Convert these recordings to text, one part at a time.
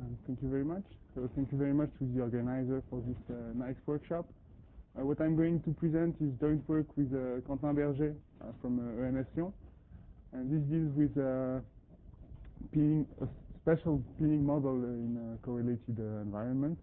Thank you very much. So thank you very much to the organizer for this nice workshop. What I'm going to present is joint work with Quentin Berger from ENS Lyon. And this deals with pinning, a special pinning model in a correlated environment.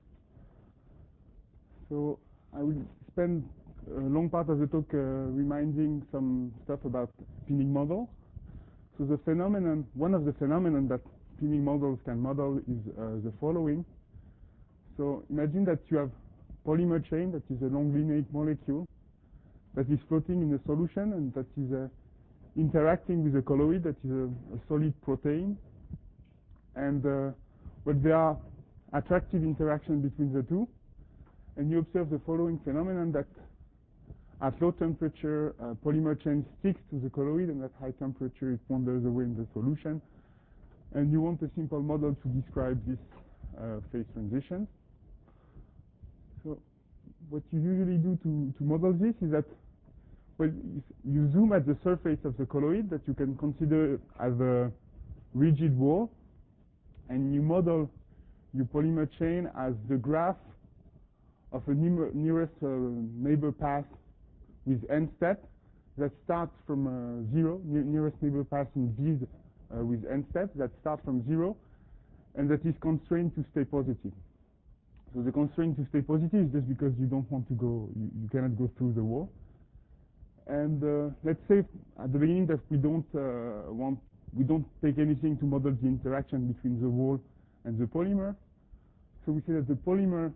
So I will spend a long part of the talk reminding some stuff about pinning model. So the phenomenon, one of the phenomena that pinning models can model is the following. So imagine that you have polymer chain that is a long linear molecule that is floating in a solution and that is interacting with a colloid that is a solid protein. And but there are attractive interaction between the two. And you observe the following phenomenon that at low temperature, polymer chain sticks to the colloid, and at high temperature, it wanders away in the solution. And you want a simple model to describe this phase transition. So what you usually do to model this is that, well, you zoom at the surface of the colloid that you can consider as a rigid wall, and you model your polymer chain as the graph of a nearest neighbor path with n step that starts from 0, nearest neighbor path in bead with n steps that start from 0, and that is constrained to stay positive. So the constraint to stay positive is just because you don't want to go, you cannot go through the wall. And let's say at the beginning that we don't take anything to model the interaction between the wall and the polymer. So we say that the polymer,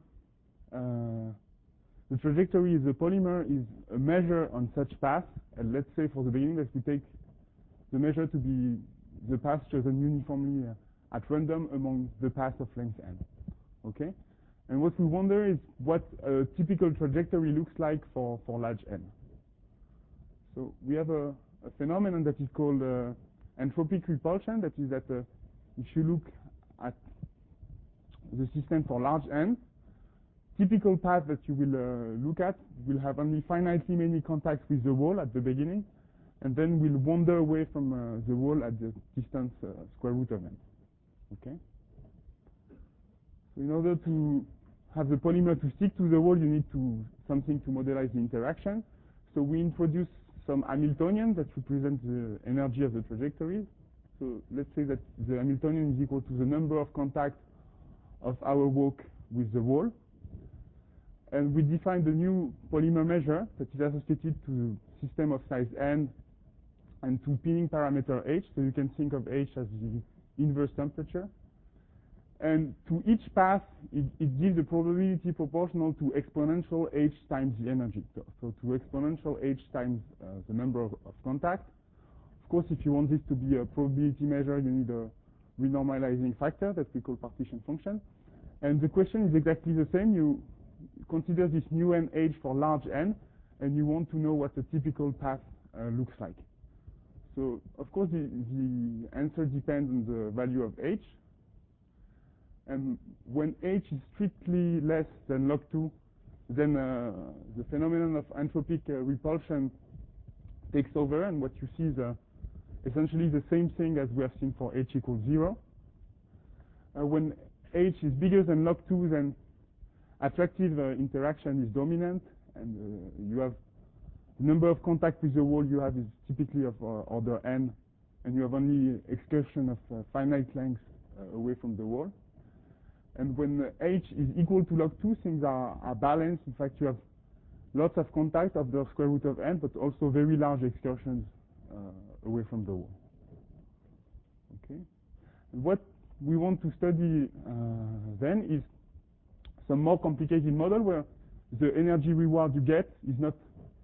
the trajectory of the polymer is a measure on such path. And let's say for the beginning that we take the measure to be the path chosen uniformly at random among the paths of length n. Okay? And what we wonder is what a typical trajectory looks like for large n. So we have a phenomenon that is called entropic repulsion. That is that if you look at the system for large n, typical path that you will look at will have only finitely many contacts with the wall at the beginning, and then will wander away from the wall at the distance square root of n. Okay? So in order to have the polymer to stick to the wall, you need something to modelize the interaction. So we introduce some Hamiltonian that represent the energy of the trajectories. So let's say that the Hamiltonian is equal to the number of contacts of our walk with the wall. And we define the new polymer measure that is associated to the system of size n and to pinning parameter h. So you can think of h as the inverse temperature. And to each path, it gives a probability proportional to exponential h times the energy. So to exponential h times the number of contacts. Of course, if you want this to be a probability measure, you need a renormalizing factor that we call partition function. And the question is exactly the same. You consider this new n h for large n, and you want to know what a typical path looks like. So, of course, the answer depends on the value of h. And when h is strictly less than log 2, then the phenomenon of entropic repulsion takes over, and what you see is essentially the same thing as we have seen for h equals 0. When h is bigger than log 2, then attractive interaction is dominant, and you have the number of contacts with the wall you have is typically of order n, and you have only excursion of finite length away from the wall. And when h is equal to log 2, things are balanced. In fact, you have lots of contacts of the square root of n, but also very large excursions away from the wall. Okay. And what we want to study then is some more complicated model where the energy reward you get is not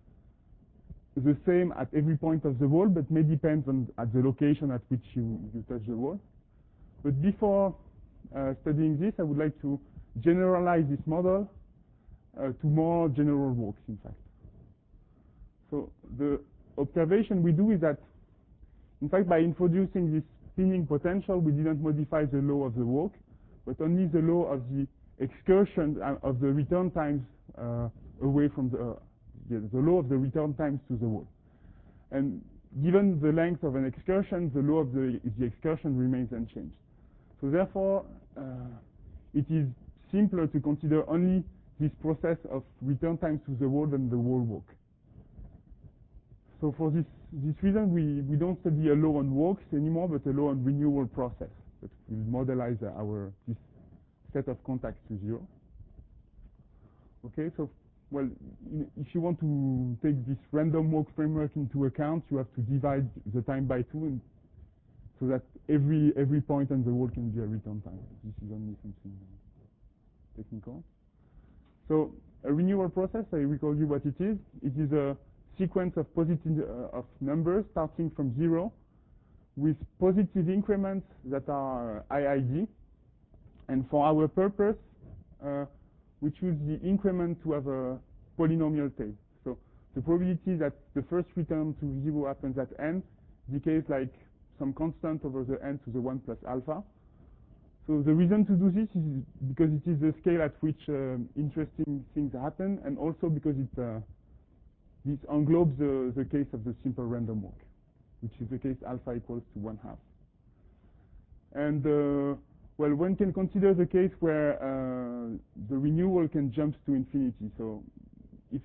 the same at every point of the wall, but may depend on at the location at which you touch the wall. But before studying this, I would like to generalize this model to more general works, in fact. So the observation we do is that, in fact, by introducing this pinning potential, we didn't modify the law of the walk, but only the law of the excursion of the return times away from the law of the return times to the wall. And given the length of an excursion, the law of the excursion remains unchanged. So therefore, it is simpler to consider only this process of return times to the wall than the wall walk. So for this reason, we don't study a law on walks anymore, but a law on renewal process that will modelize this set of contacts to zero. Okay, so well, if you want to take this random walk framework into account, you have to divide the time by 2, and so that every point on the wall can be a return time. This is only something technical. So a renewal process, I recall you what it is. It is a sequence of of numbers starting from 0 with positive increments that are IID. And for our purpose, we choose the increment to have a polynomial tail. So the probability that the first return to 0 happens at n decays like some constant over the n to the 1 plus alpha. So the reason to do this is because it is the scale at which interesting things happen, and also because this englobes the case of the simple random walk, which is the case alpha equals to 1/2. And well, one can consider the case where the renewal can jump to infinity. So if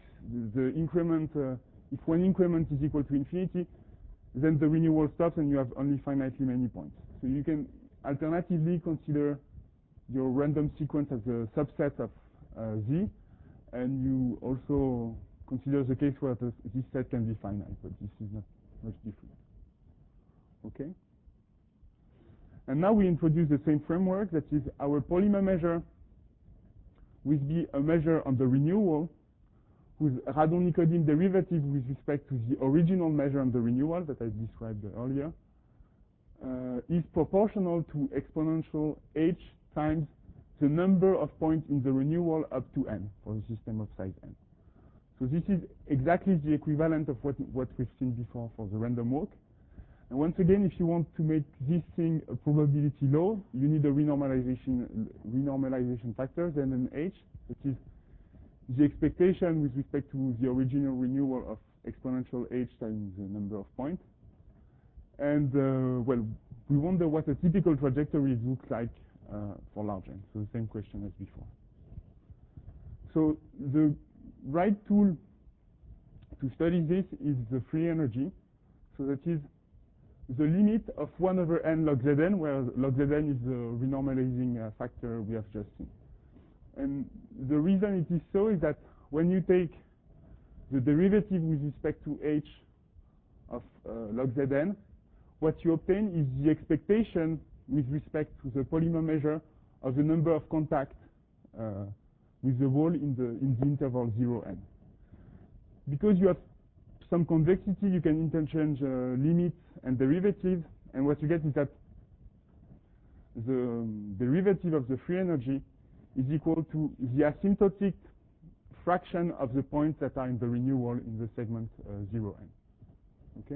if one increment is equal to infinity, then the renewal stops and you have only finitely many points. So you can alternatively consider your random sequence as a subset of Z, and you also consider the case where this set can be finite, but this is not much different. Okay? And now we introduce the same framework, that is our polymer measure will be a measure on the renewal whose Radon-Nikodym derivative with respect to the original measure on the renewal that I described earlier is proportional to exponential h times the number of points in the renewal up to n for the system of size n. So this is exactly the equivalent of what we've seen before for the random walk. And once again, if you want to make this thing a probability law, you need a renormalization factor, then an h, which is the expectation with respect to the original renewal of exponential h times the number of points. And well, we wonder what a typical trajectory looks like for large n. So the same question as before. So the right tool to study this is the free energy. So that is the limit of 1 over n log Zn, where log Zn is the renormalizing factor we have just seen. And the reason it is so is that when you take the derivative with respect to h of log Zn, what you obtain is the expectation with respect to the polymer measure of the number of contacts with the wall in the interval 0n. Because you have some convexity, you can interchange limits and derivatives, and what you get is that the derivative of the free energy is equal to the asymptotic fraction of the points that are in the renewal in the segment 0n. Okay?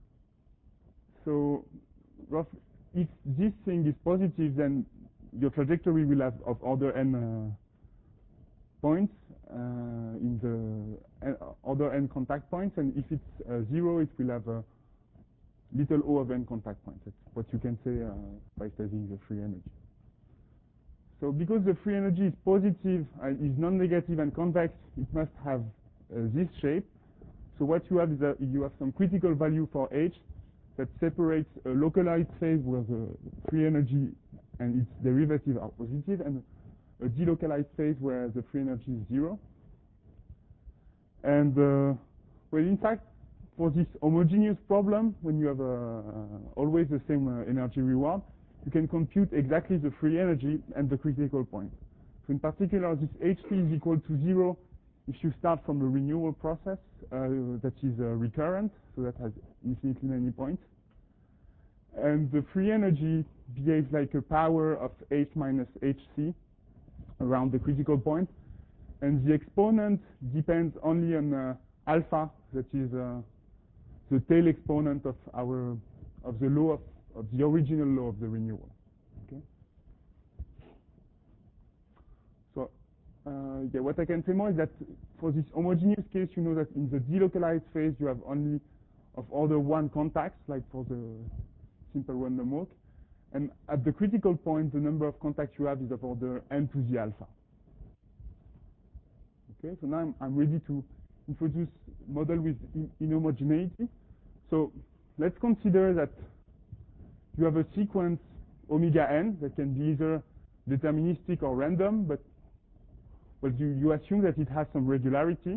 So if this thing is positive, then your trajectory will have of order n points in the order n contact points, and if it's 0, it will have a little o of n contact points. That's what you can say by studying the free energy. So because the free energy is positive, is non-negative and convex, it must have this shape. So what you have is that you have some critical value for h that separates a localized phase where the free energy and its derivative are positive, and a delocalized phase where the free energy is 0. And well, in fact, for this homogeneous problem, when you have always the same energy reward, you can compute exactly the free energy and the critical point. So in particular, this HT is equal to 0 if you start from a renewal process that is recurrent, so that has infinitely many points. And the free energy behaves like a power of h minus hc around the critical point. And the exponent depends only on alpha, that is the tail exponent of the law of the original law of the renewal. Okay. So yeah, what I can say more is that for this homogeneous case, you know that in the delocalized phase you have only of order 1 contacts, like for the simple random walk, And at the critical point, the number of contacts you have is of order n to the alpha. Okay, so now I'm ready to introduce model with inhomogeneity. So let's consider that you have a sequence omega n that can be either deterministic or random, but well, you assume that it has some regularity.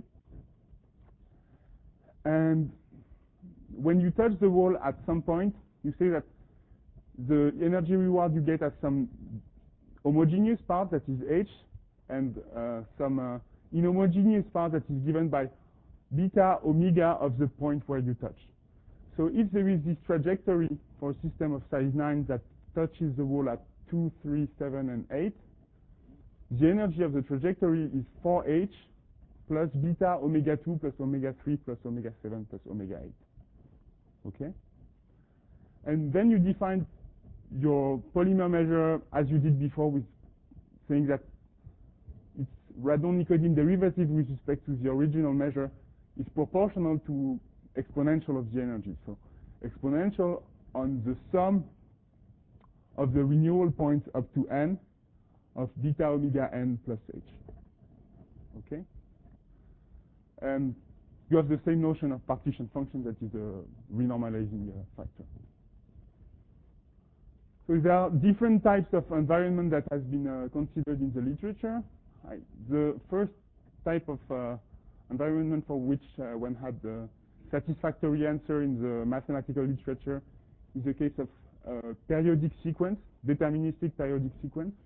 And when you touch the wall at some point, you say that the energy reward you get at some homogeneous part, that is h, and some inhomogeneous part that is given by beta omega of the point where you touch. So if there is this trajectory for a system of size 9 that touches the wall at 2, 3, 7, and 8, the energy of the trajectory is 4h plus beta omega 2 plus omega 3 plus omega 7 plus omega 8. Okay? And then you define your polymer measure as you did before, with saying that its radon-Nikodym derivative with respect to the original measure is proportional to exponential of the energy. So exponential on the sum of the renewal points up to n of beta omega n plus h. Okay? And you have the same notion of partition function, that is a renormalizing factor. So there are different types of environment that has been considered in the literature. The first type of environment for which one had the satisfactory answer in the mathematical literature is the case of periodic sequence, deterministic periodic sequence.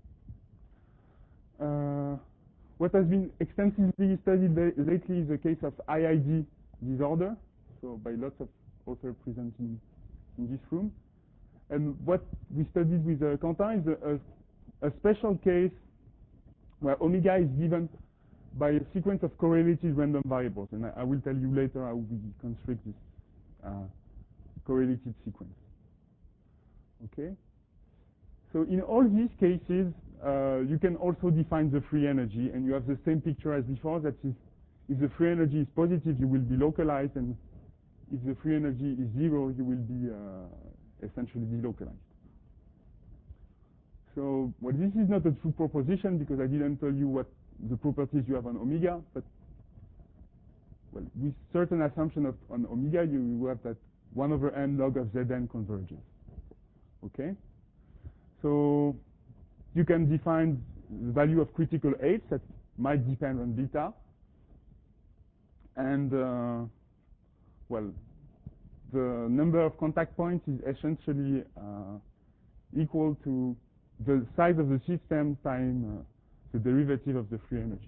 What has been extensively studied lately is the case of IID disorder, so by lots of authors present in this room. And what we studied with Quentin is a special case where omega is given by a sequence of correlated random variables. And I will tell you later how we construct this correlated sequence. Okay? So in all these cases, you can also define the free energy, and you have the same picture as before. That is, if the free energy is positive, you will be localized, and if the free energy is 0, you will be essentially delocalized. So, well, this is not a true proposition because I didn't tell you what the properties you have on omega, but well, with certain assumption on omega, you have that 1 over n log of Zn converges. Okay? So you can define the value of critical h that might depend on beta. And, well, the number of contact points is essentially equal to the size of the system times the derivative of the free energy.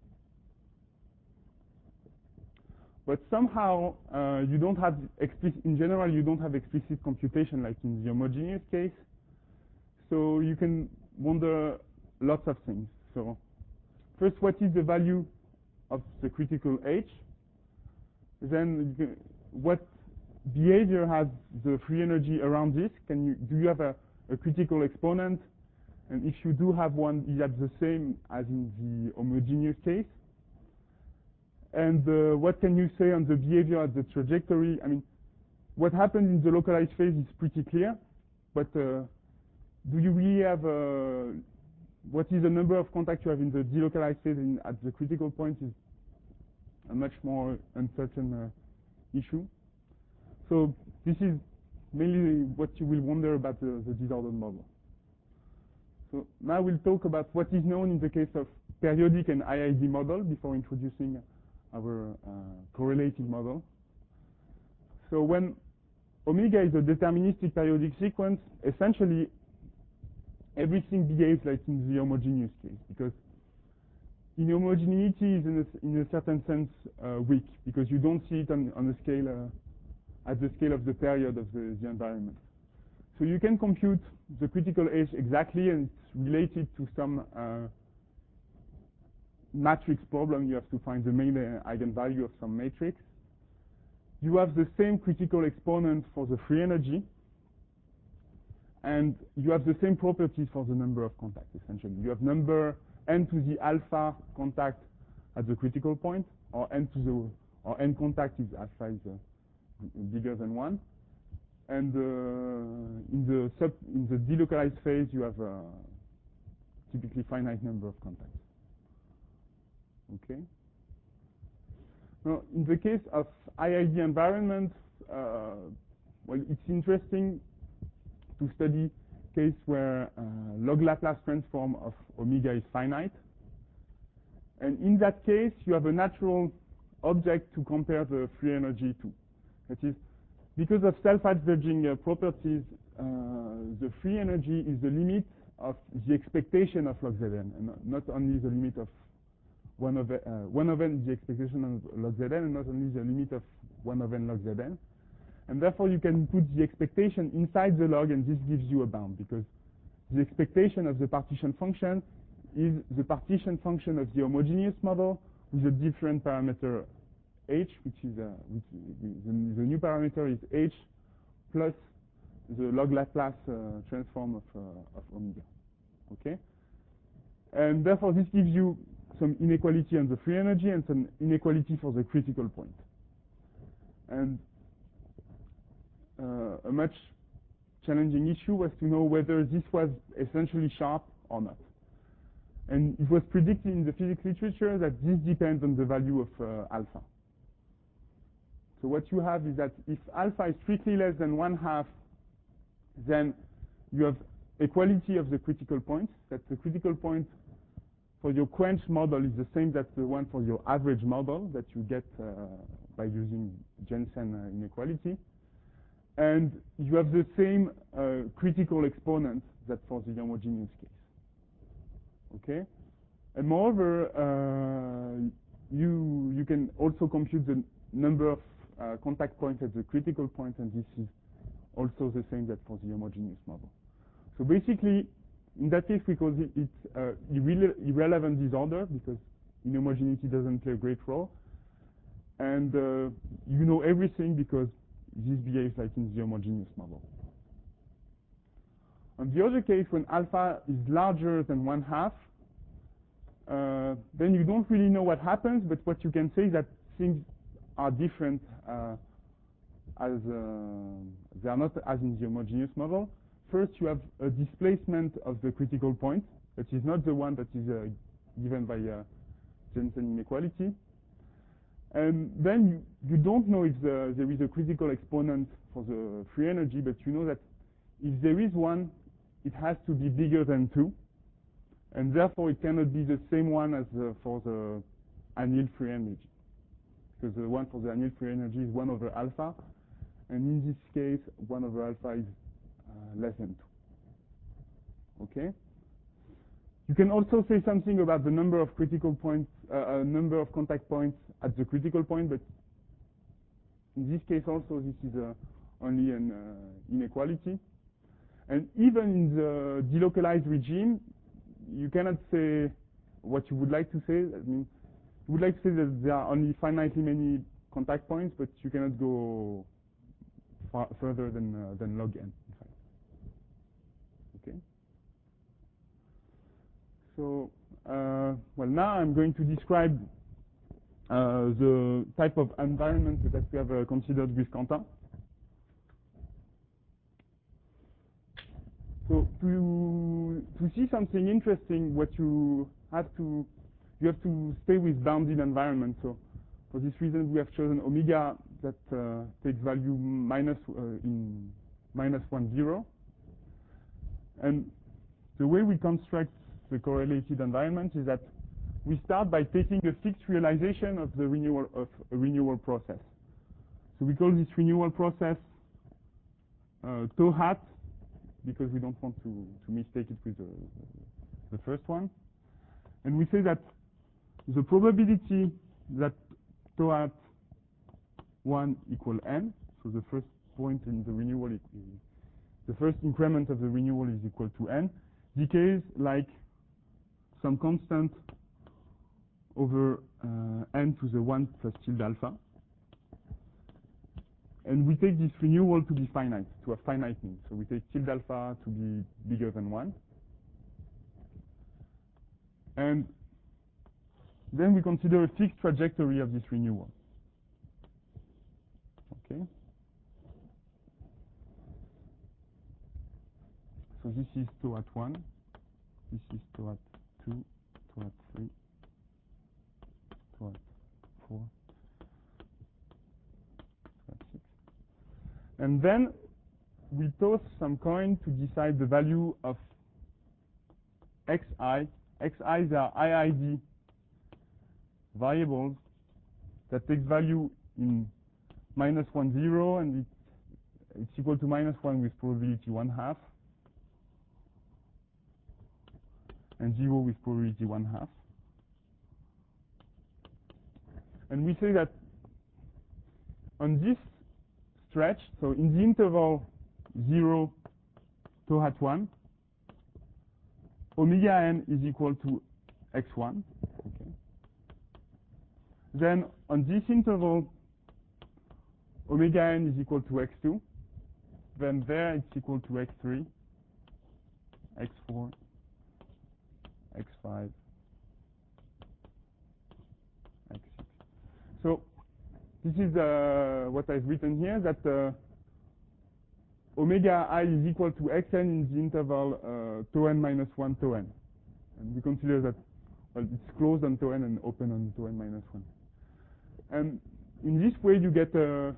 But somehow you don't have in general, you don't have explicit computation like in the homogeneous case. So you can wonder lots of things. So first, what is the value of the critical h? Then what behavior has the free energy around this? Do you have a critical exponent? And if you do have one, is that the same as in the homogeneous case? And what can you say on the behavior at the trajectory? I mean, what happens in the localized phase is pretty clear, but do you really have what is the number of contacts you have in the delocalized phase at the critical point is a much more uncertain issue. So this is mainly what you will wonder about the disordered model. So now we'll talk about what is known in the case of periodic and IID model before introducing our correlated model. So when omega is a deterministic periodic sequence, essentially everything behaves like in the homogeneous case, because inhomogeneity is in a certain sense weak, because you don't see it on the scale at the scale of the period of the environment. So you can compute the critical h exactly, and it's related to some matrix problem. You have to find the main eigenvalue of some matrix. You have the same critical exponent for the free energy, and you have the same properties for the number of contacts, essentially. You have number n to the alpha contact at the critical point, or n contact if alpha is bigger than 1. And in the delocalized phase, you have typically finite number of contacts. Okay. Now, in the case of IID environments, well, it's interesting to study case where log Laplace transform of omega is finite. And in that case, you have a natural object to compare the free energy to. That is, because of self-adverging properties, the free energy is the limit of the expectation of log Zn, and not only the limit of 1 over n the expectation of log Zn, and not only the limit of 1 over n log Zn. And therefore, you can put the expectation inside the log, and this gives you a bound, because the expectation of the partition function is the partition function of the homogeneous model with a different parameter h, which is the new parameter is h plus the log Laplace transform of omega. Okay, and therefore this gives you some inequality on the free energy and some inequality for the critical point. And a much challenging issue was to know whether this was essentially sharp or not. And it was predicted in the physics literature that this depends on the value of alpha. So what you have is that if alpha is strictly less than 1/2, then you have equality of the critical point, that the critical point for your quench model is the same as the one for your average model that you get by using Jensen inequality. And you have the same critical exponent that for the homogeneous case. Okay? And moreover, you can also compute the number of contact points at the critical point, and this is also the same that for the homogeneous model. So basically, in that case, we call it irrelevant disorder, because inhomogeneity doesn't play a great role. And you know everything because this behaves like in the homogeneous model. On the other case, when alpha is larger than 1/2, then you don't really know what happens, but what you can say is that things are different as they are not as in the homogeneous model. First, you have a displacement of the critical point, that is not the one that is given by Jensen inequality. And then you don't know if there is a critical exponent for the free energy, but you know that if there is one, it has to be bigger than 2. And therefore, it cannot be the same one as for the annealed free energy. Because the one for the annealed free energy is 1 over alpha. And in this case, 1 over alpha is less than 2. Okay? You can also say something about the number of critical points, number of contact points at the critical point, but in this case also this is only an inequality. And even in the delocalized regime, you cannot say what you would like to say. I mean, you would like to say that there are only finitely many contact points, but you cannot go further than log n, in fact. Okay. So, well, now I'm going to describe the type of environment that we have considered with Quentin. So to see something interesting, what you have to stay with bounded environments. So for this reason, we have chosen omega that takes value in -1, 0. And the way we construct the correlated environment is that we start by taking a fixed realization of the renewal process. So we call this renewal process tau hat, because we don't want to mistake it with the first one. And we say that the probability that tau hat 1 equal n, so the first point in the renewal, the first increment of the renewal is equal to n, decays like some constant over n to the 1 plus tilde alpha. And we take this renewal to be finite, to a finite mean. So we take tilde alpha to be bigger than 1. And then we consider a fixed trajectory of this renewal. Okay. So this is tau at 1, this is tau at 2, tau at 3, tau at 4, tau at 6. And then we toss some coin to decide the value of xi. Xi's are IID variables that take value in -1, 0, and it's equal to -1 with probability 1/2, and 0 with probability 1/2. And we say that on this stretch, so in the interval 0 tau hat 1, omega n is equal to x1. Okay. Then on this interval, omega n is equal to x2. Then there it's equal to x3, x4, x5, x6. So this is what I've written here, that omega I is equal to xn in the interval tau n minus 1 tau n. And we consider that, well, it's closed on tau n and open on tau n minus 1. And in this way, you get an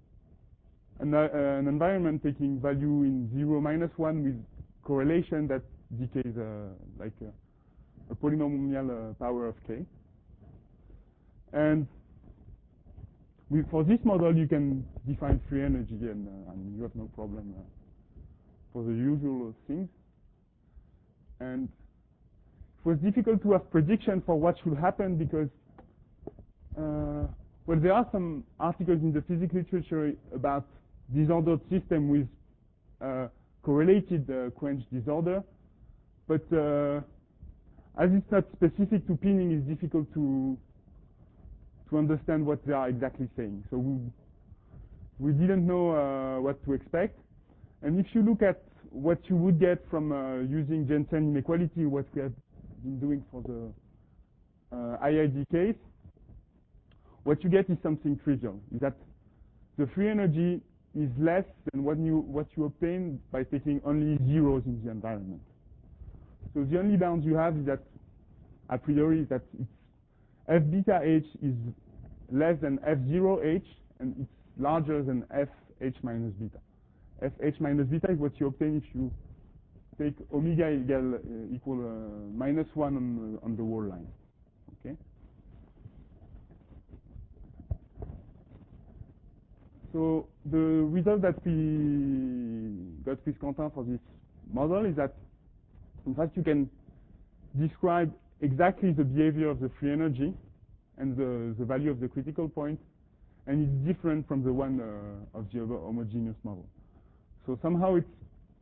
environment taking value in 0, -1 with correlation that decays like a polynomial power of k. And for this model, you can define free energy, and you have no problem for the usual things. And it was difficult to have prediction for what should happen because, well, there are some articles in the physics literature about disordered system with correlated quench disorder, but as it's not specific to pinning, it's difficult to understand what they are exactly saying. So we didn't know what to expect. And if you look at what you would get from using Jensen inequality, what we have been doing for the IID case, what you get is something trivial, is that the free energy is less than what you obtain by taking only zeros in the environment. So the only bound you have is that, a priori, is that it's f beta h is less than f0h, and it's larger than fh minus beta. Fh minus beta is what you obtain if you take omega equal -1 on the wall line. Okay. So the result that we got with Quentin for this model is that, in fact, you can describe exactly the behavior of the free energy and the value of the critical point, and it's different from the one of the other homogeneous model. So somehow it's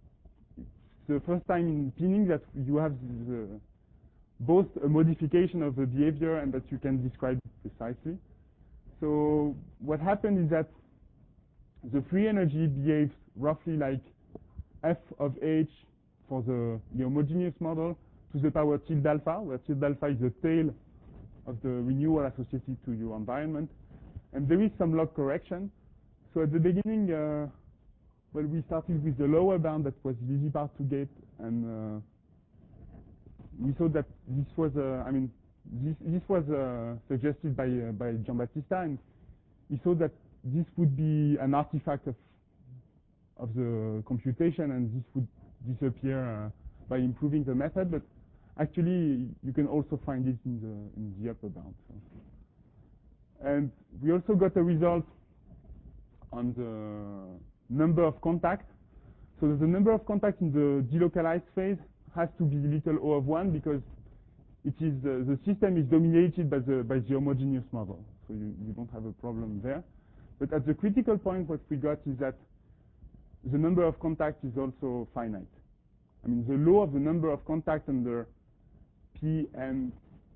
the first time in pinning that you have both a modification of the behavior and that you can describe it precisely. So what happened is that the free energy behaves roughly like f of h for the homogeneous model to the power tilde alpha, where tilde alpha is the tail of the renewal associated to your environment. And there is some log correction. So at the beginning, well, we started with the lower bound that was the easy part to get, and we thought that this was, this was suggested by Giambattista, and he thought that this would be an artifact of the computation, and this would disappear by improving the method. But actually, you can also find it in the upper bound. So. And we also got a result on the number of contacts. So the number of contacts in the delocalized phase has to be little o of 1 because it is the system is dominated by the homogeneous model. So you don't have a problem there. But at the critical point, what we got is that the number of contacts is also finite. I mean, the law of the number of contacts under Pm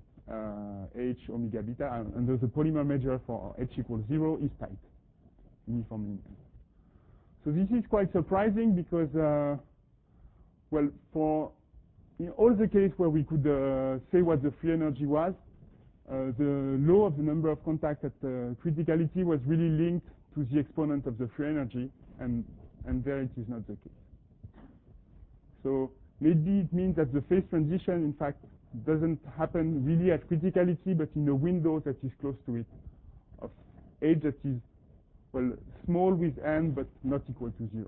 h omega beta under the polymer measure for h equals 0 is tight, uniformly. So this is quite surprising because, well, in all the case where we could say what the free energy was, the law of the number of contacts at criticality was really linked to the exponent of the free energy, and there it is not the case. So maybe it means that the phase transition, in fact, doesn't happen really at criticality, but in a window that is close to it, of h that is, well, small with n, but not equal to 0.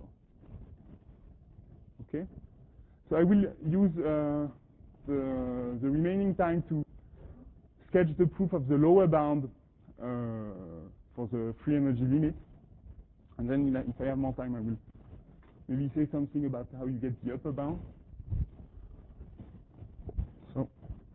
Okay? So I will use the remaining time to sketch the proof of the lower bound for the free energy limit. And then if I have more time, I will maybe say something about how you get the upper bound. So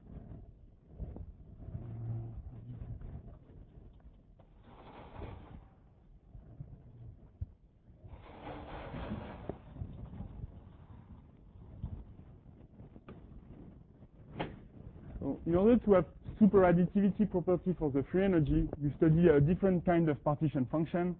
in order to have superadditivity property for the free energy, you study a different kind of partition function.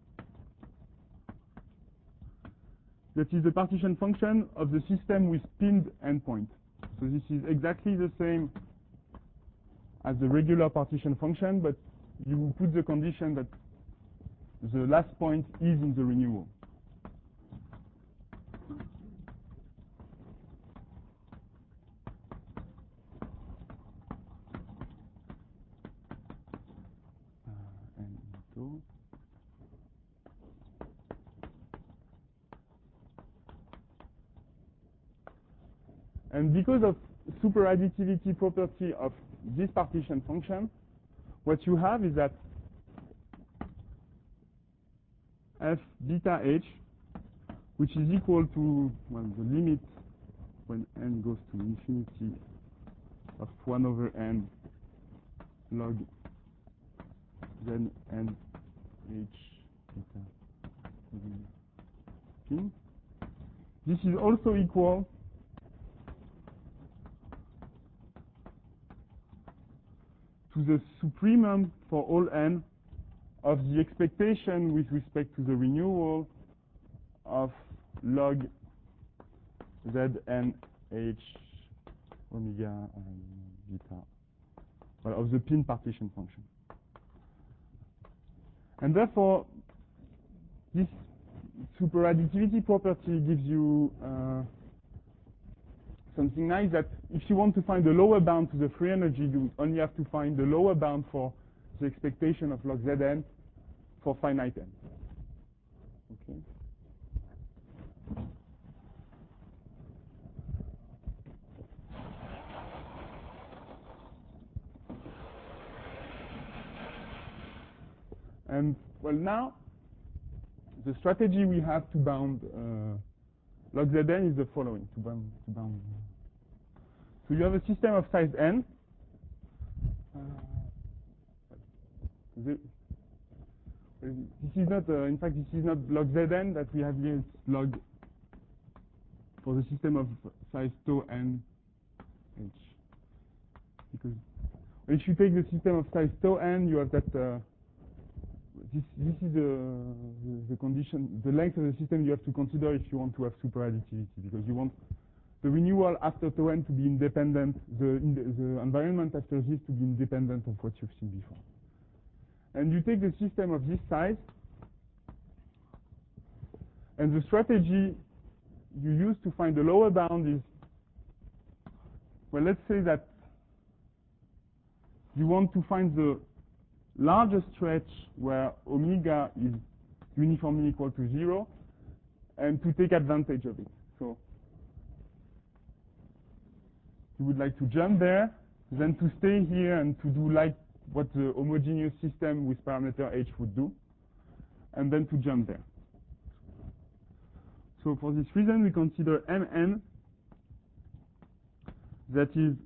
That is the partition function of the system with pinned endpoint. So this is exactly the same as the regular partition function, but you put the condition that the last point is in the renewal. And because of superadditivity property of this partition function, what you have is that f beta h, which is equal to, well, the limit when n goes to infinity of 1 over n log then n h beta. This is also equal to the supremum for all n of the expectation with respect to the renewal of log Zn h omega beta, well, of the pin partition function. And therefore, this superadditivity property gives you something nice, that if you want to find the lower bound to the free energy, you only have to find the lower bound for the expectation of log Zn for finite n. Okay. And well, now the strategy we have to bound log Zn is the following: to bound. So you have a system of size n. This is not, in fact, this is not log Zn that we have here. It's log for the system of size tau n h. Because if you take the system of size tau n, you have that. This is the condition, the length of the system you have to consider if you want to have superadditivity, because you want the renewal after tau n to be independent, the environment after this to be independent of what you've seen before. And you take the system of this size, and the strategy you use to find the lower bound is, well, let's say that you want to find the largest stretch where omega is uniformly equal to 0, and to take advantage of it. So you would like to jump there, then to stay here and to do like what the homogeneous system with parameter h would do, and then to jump there. So for this reason, we consider Mn, that is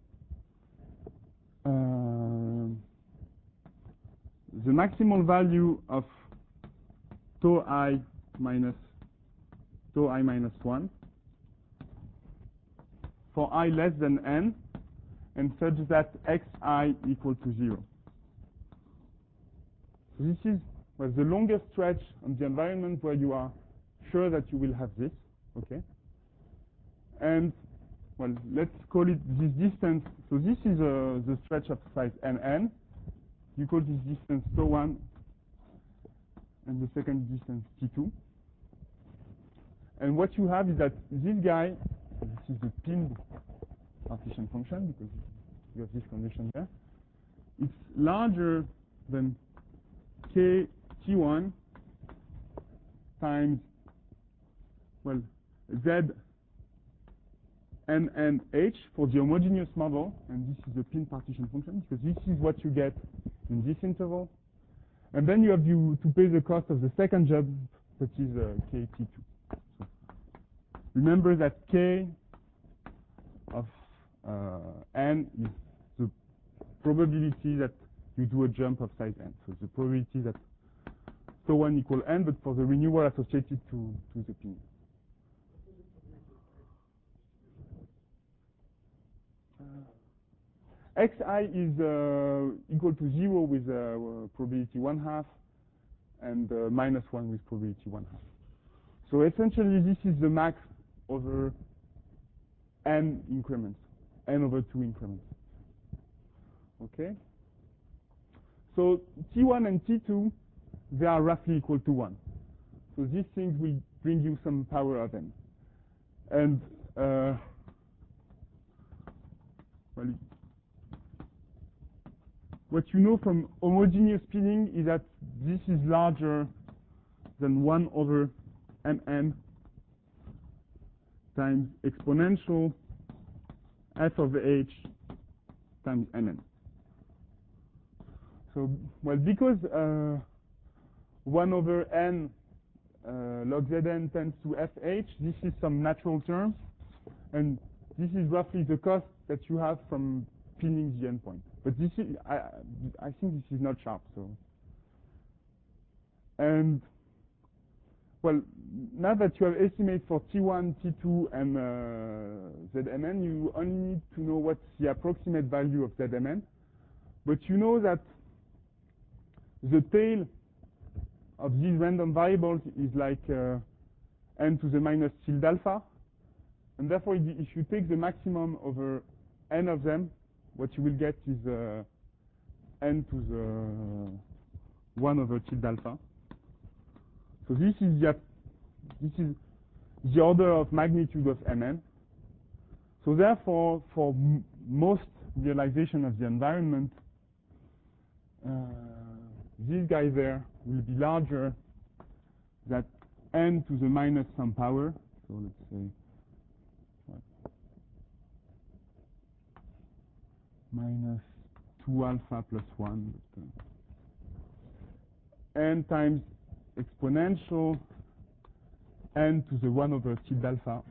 the maximal value of tau I minus 1 for I less than n, and such that xi equal to 0. So this is, well, the longest stretch on the environment where you are sure that you will have this, okay? And, well, let's call it this distance. So this is the stretch of size nn. You call this distance τ1, and the second distance t2. And what you have is that this guy, this is the pinned partition function because you have this condition there. It's larger than k T1 times, well, Z N and H for the homogeneous model, and this is the pin partition function because this is what you get in this interval. And then you have to pay the cost of the second jump, that is KT2. So remember that K of N is the probability that you do a jump of size N. So the probability that so 1 equal N, but for the renewal associated to the pin. Xi is equal to 0 with probability 1/2 and -1 with probability 1/2. So essentially this is the max over n increments, n over 2 increments. Okay? So T1 and T2, they are roughly equal to 1. So these things will bring you some power of n. And well, what you know from homogeneous pinning is that this is larger than 1 over mn times exponential f of h times mn. So, well, because 1 over n log zn tends to fh, this is some natural terms, and this is roughly the cost that you have from pinning the endpoint. But this is, I think this is not sharp. So, and well, now that you have estimates for T1, T2, and ZMN, you only need to know what's the approximate value of ZMN. But you know that the tail of these random variables is like n to the minus tilde alpha. And therefore, if you take the maximum over n of them, what you will get is n to the 1 over tilde alpha. So this is the order of magnitude of mn. So therefore, for most realization of the environment, this guy there will be larger than n to the minus some power. So let's say what? Minus 2 alpha plus 1. N times exponential n to the 1 over tilde alpha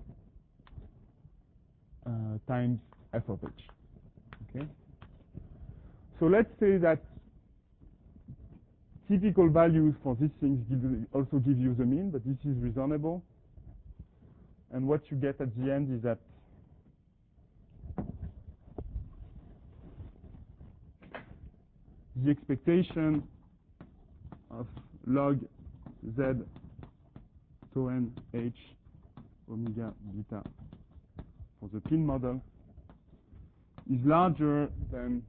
times f of h. Okay. So let's say that typical values for these things also give you the mean, but this is reasonable. And what you get at the end is that the expectation of log z tau n h omega beta for the pin model is larger than,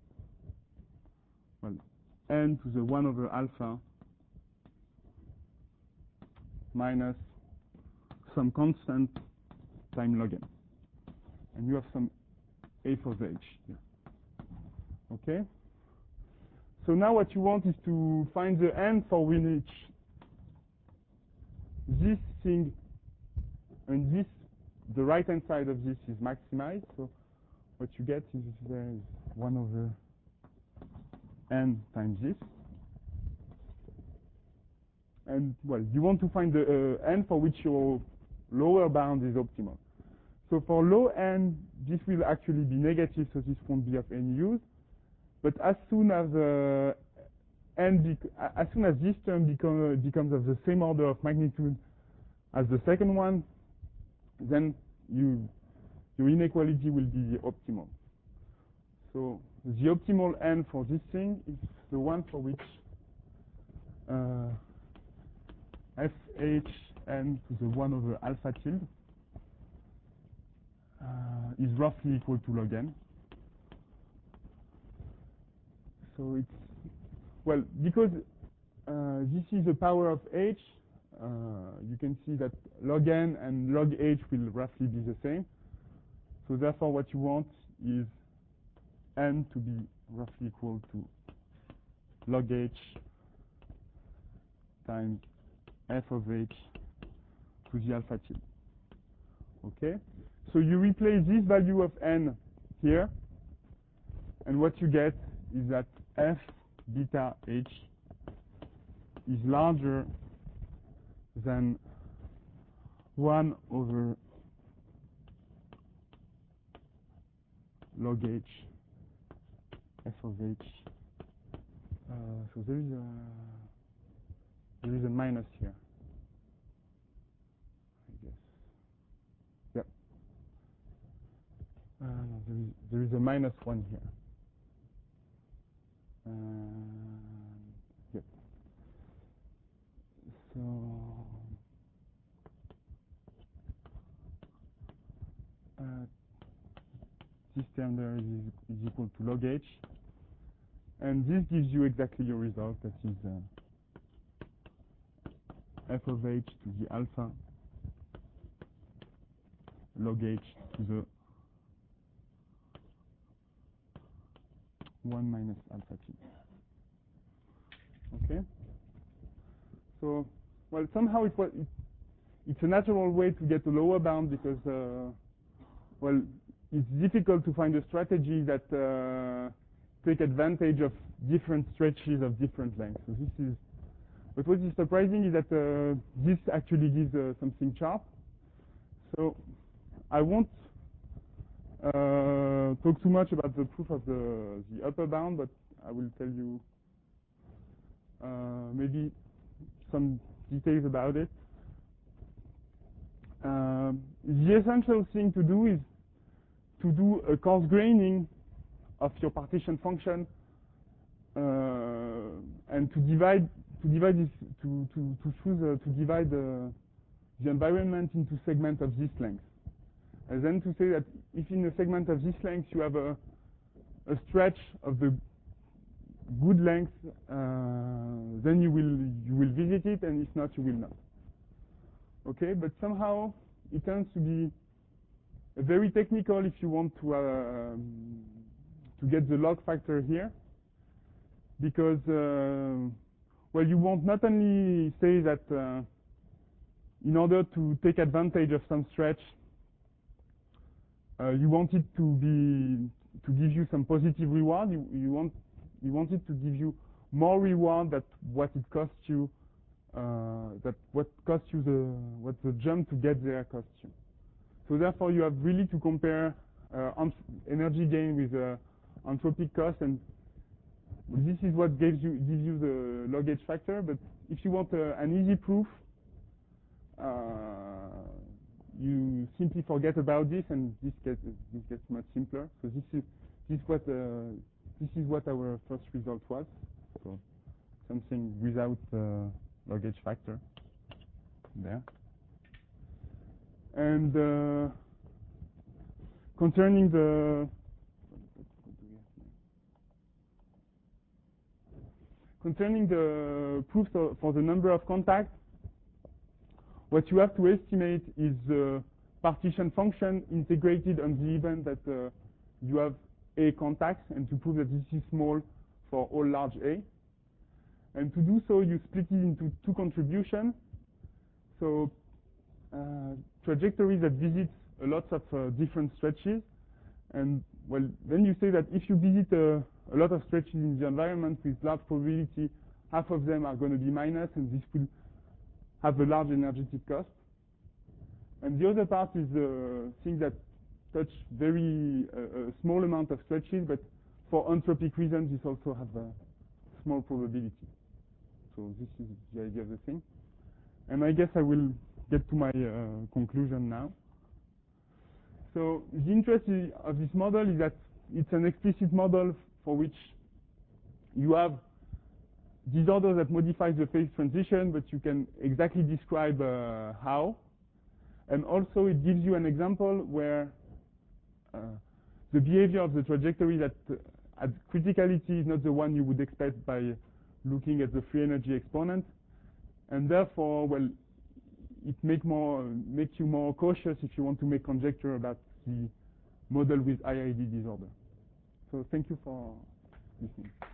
well, n to the 1 over alpha minus some constant time log n. And you have some a for the h here. Okay? So now what you want is to find the n for which this thing and this, the right-hand side of this is maximized. So what you get is there is 1 over n times this. And, well, you want to find the n for which your lower bound is optimal. So for low n, this will actually be negative, so this won't be of any use. But as soon as this term becomes of the same order of magnitude as the second one, then your inequality will be the optimal. So the optimal n for this thing is the one for which fh n to the 1 over alpha tilde is roughly equal to log n. So it's, well, because this is the power of h, you can see that log n and log h will roughly be the same. So therefore, what you want is n to be roughly equal to log h times f of h to the alpha tilde. Okay? So you replace this value of n here, and what you get is that f beta h is larger than 1 over log h f of h. So there is a minus here, I guess. Yep. No, there is a minus 1 here. Yep. So this term there is equal to log h, and this gives you exactly your result. That is f of h to the alpha log h to the 1 minus alpha t. Okay. So, well, somehow it's a natural way to get a lower bound because, well, it's difficult to find a strategy that take advantage of different stretches of different lengths. So this is. But what is surprising is that this actually gives something sharp. So I won't talk too much about the proof of the upper bound, but I will tell you maybe some details about it. The essential thing to do is to do a coarse graining of your partition function and to divide this to divide the environment into segments of this length. And then to say that if in a segment of this length you have a stretch of the good length, then you will visit it, and if not, you will not. Okay, but somehow it tends to be very technical if you want to get the log factor here, because well, you want not only say that in order to take advantage of some stretch, you want it to give you some positive reward. You want it to give you more reward than what it costs you. What the jump to get there costs you. So therefore, you have really to compare energy gain with anthropic cost, and this is what gives you the log h factor. But if you want an easy proof, you simply forget about this, and this gets much simpler. So this is what our first result was. So something without log h factor there. And concerning the proofs for the number of contacts, what you have to estimate is the partition function integrated on the event that you have A contacts, and to prove that this is small for all large A. And to do so, you split it into two contributions. So trajectories that visit a lot of different stretches. And well, then you say that if you visit a lot of stretches in the environment with large probability, half of them are going to be minus, and this will have a large energetic cost. And the other part is things that touch very small amount of stretches, but for anthropic reasons, this also have a small probability. So this is the idea of the thing. And I guess I will get to my conclusion now. So the interest of this model is that it's an explicit model for which you have disorder that modifies the phase transition, but you can exactly describe how. And also it gives you an example where the behavior of the trajectory that at criticality is not the one you would expect by looking at the free energy exponent. And therefore, well, it make you more cautious if you want to make conjecture about the model with IID disorder. So thank you for listening.